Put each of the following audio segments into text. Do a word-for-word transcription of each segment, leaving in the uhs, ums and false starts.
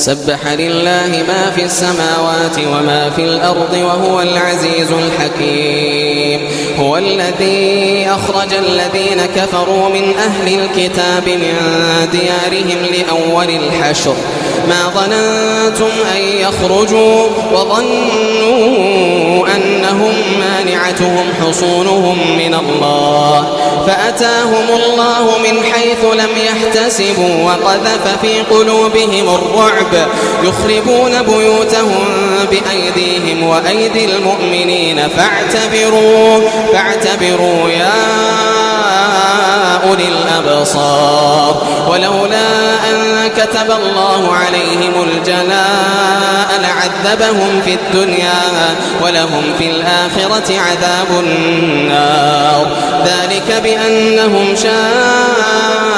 سبح لله ما في السماوات وما في الأرض وهو العزيز الحكيم. هو الذي أخرج الذين كفروا من أهل الكتاب من ديارهم لأول الحشر ما ظننتم أن يخرجوا وظنوا أنهم مانعتهم حصونهم من الله فأتاهم الله من حيث لم يحتسبوا وقذف في قلوبهم الرعب يخربون بيوتهم بأيديهم وأيدي المؤمنين فاعتبروا فاعتبروا يا أولي الأبصار. ولولا أن كتب الله عليهم الجلاء لعذبهم في الدنيا ولهم في الآخرة عذاب النار ذلك بأنهم شاقوا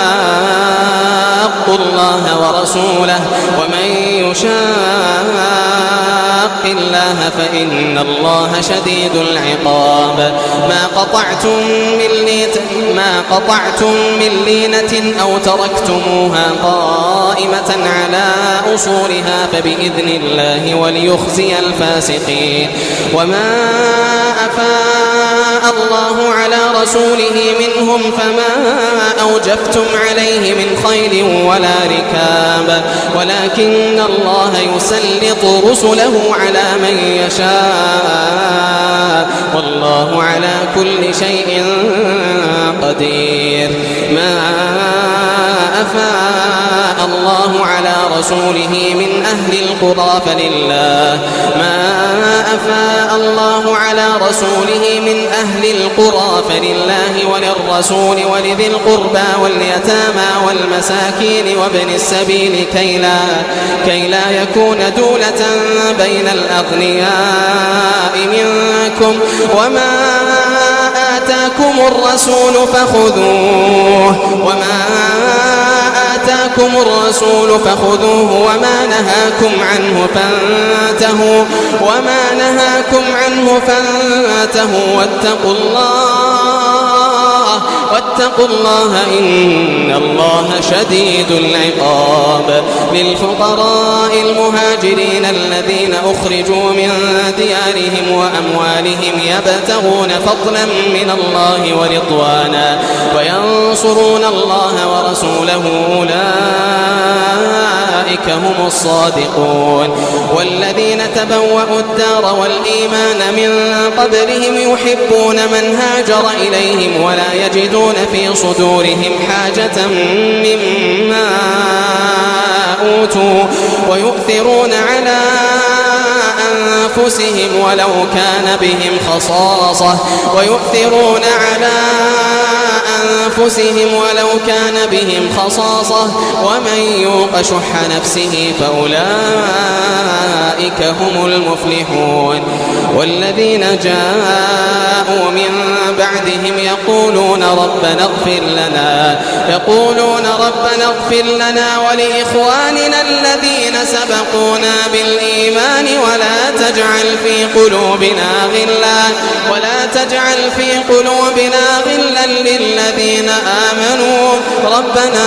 الله ورسوله ومن يشاق الله فإن الله شديد العقاب. ما قطعتم من لينة ما قطعتم من لينة أو تركتموها قائمة على أصولها فبإذن الله وليخزي الفاسقين. وما أفاء الله على رسوله منهم فما أوجفتم عليه من خيل ولا ركاب ولكن الله يسلط رسله على من يشاء والله على كل شيء قدير. ما أفاء الله على رسوله من أهل القرى فلله ما أفاء الله على رسوله من أهل القرى فلله وللرسول ولذي القربى واليتامى والمساكين وابن السبيل كي لا, كي لا يكون دولة بين الأغنياء منكم. وما آتاكم الرسول فخذوه وما آتاكم الرسول فخذوه وما نهاكم عنه فانتهوا وما نهاكم عنه فانتهوا واتقوا الله واتقوا الله إن الله شديد العقاب. للفقراء المهاجرين الذين أخرجوا من ديارهم وأموالهم يبتغون فضلا من الله ورضوانا وينصرون الله ورسوله أولئك هم الصادقون. والذين تبوأوا الدار والإيمان من قبلهم يحبون من هاجر إليهم ولا يجدون في صدورهم حاجة مما أوتوا ويؤثرون على أنفسهم ولو كان بهم خصاصة ويؤثرون على أنفسهم ولو كان بهم خصاصة ومن يوق شح نفسه فأولئك هم المفلحون. والذين جاءوا من بعدهم يقولون ربنا اغفر لنا يقولون ربنا اغفر لنا ولإخواننا الذين سبقونا بالإيمان ولا تجعل في قلوبنا غلا ولا تجعل في قلوبنا غلا للذين آمنوا ربنا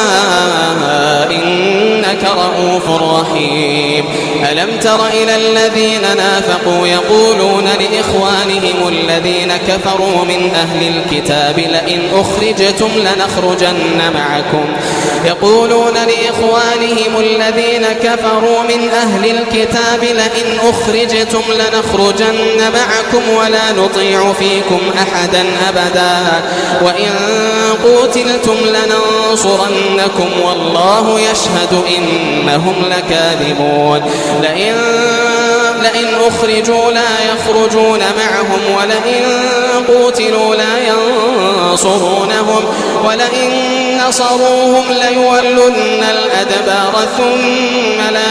إنك رؤوف رحيم. ألم تر إلى الذين نافقوا يقولون لإخوانهم الذين كفروا من أهل الكتاب لئن أخرجتم لنخرجن معكم يقولون لإخوانهم الذين كفروا من أهل الكتاب لئن أخرجتم لنخرجن معكم ولا نطيع فيكم أحدا أبدا وإن قوتلتم لننصرنكم والله يشهد إنهم لكاذبون. لئن لئن أخرجوا لا يخرجون معهم ولئن قوتلوا لا ينصرونهم ولئن نصروهم ليولن الأدبار ثم لا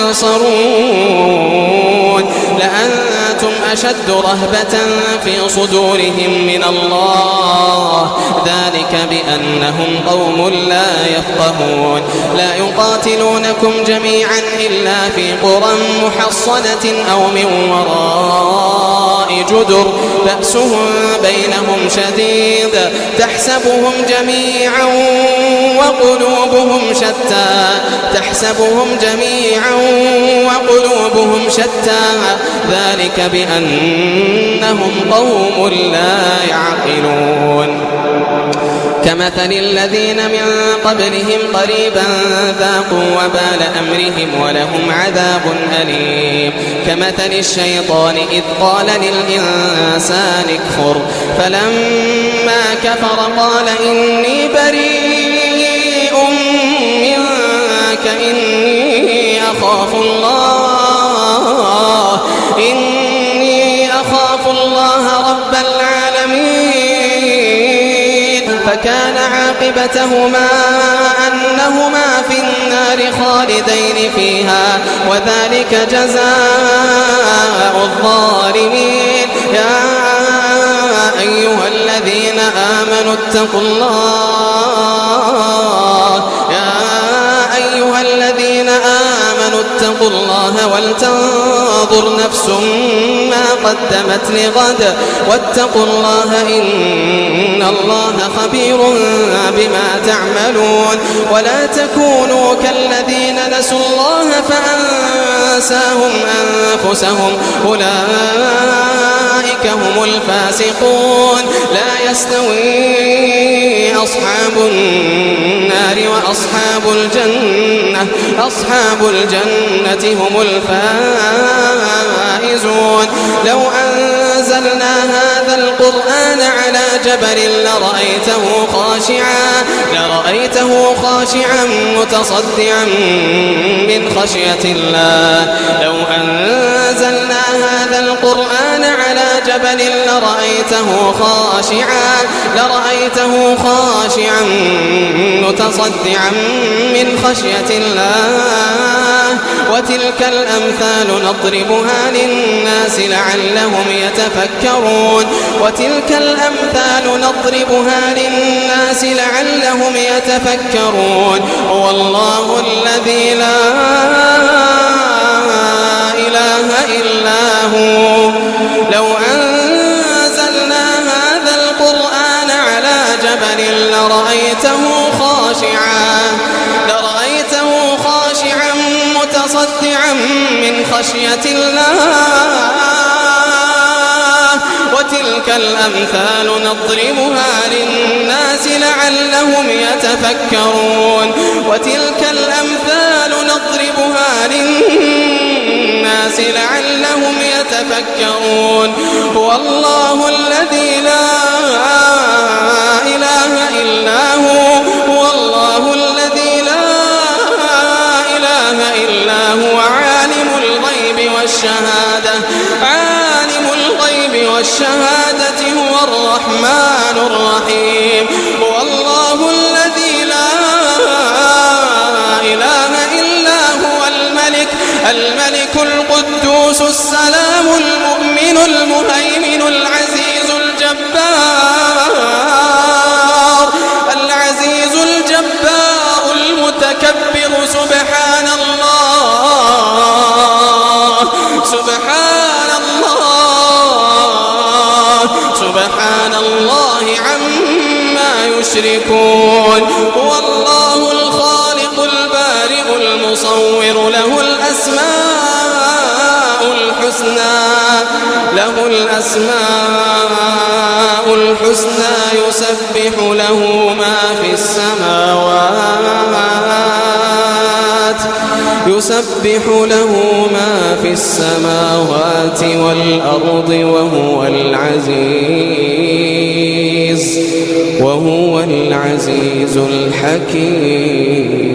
ينصرون لأنتم أشد رهبة في صدورهم من الله ذلك بأنهم قوم لا يفقهون. لا يقاتلونكم جميعا إلا في قرى محصنة أو من وراء جدر بأسهم بينهم شديد تحسبهم جميعا وقلوبهم شتى تحسبهم جميعا وقلوبهم شتى ذلك بأنهم قوم لا يعقلون كمثل الذين من قبلهم قريبا ذاقوا وبال أمرهم ولهم عذاب أليم كمثل الشيطان إذ قال للإنسان اكفر فلما كفر قال إني بريء منك إني أخاف الله إني أخاف الله رب العالمين فكان عاقبتهما أنهما في النار خالدين فيها وذلك جزاء الظالمين يا أيها الذين آمنوا اتقوا الله يا أيها الذين آمنوا اتقوا الله ولتنظر نفس ما قدمت لغد واتقوا الله إن الله خبير بما تعملون ولا تكونوا كالذين نسوا الله فأنساهم أنفسهم أولئك هم الفاسقون لا يستوي أصحاب النار وأصحاب الجنة أصحاب الجنة هم الفائزون لو أنزلنا هذا القرآن على جبل لرأيته خاشعا لرأيته خاشعا متصدعا من خشية الله لو أنزلنا هذا القرآن على جبل لرأيته خاشعا لرأيته خاشعا متصدعا من خشية الله وتلك الأمثال نضربها للناس لعلهم يتفكرون وتلك الأمثال نضربها للناس لعلهم يتفكرون والله الذي لا إله إلا هو لو أنزلنا هذا القرآن على جبل لرأيته خاشعا لرأيته خاشعا متصدعا من خشية الله وتلك الأمثال نضربها للناس لعلهم يتفكرون وتلك الأمثال نضربها للناس لعلهم يتفكرون هو الله الذي لا إله إلا هو هو الله الذي لا إله إلا هو عالم الغيب والشهادة عالم الغيب والشهادة هو الرحمن الرحيم هو الله الذي لا إله إلا هو الملك الملك القدوس السلام المؤمن المهيمن العزيز الجبار العزيز الجبار المتكبر سبحان الله سبحان الله سبحان الله عما يشركون هو الله الخالق البارئ المصور له الأسماء الحسنى له الأسماء الحسنى يسبح له ما في السماوات يسبح له ما في السماوات والأرض وهو العزيز وهو العزيز الحكيم.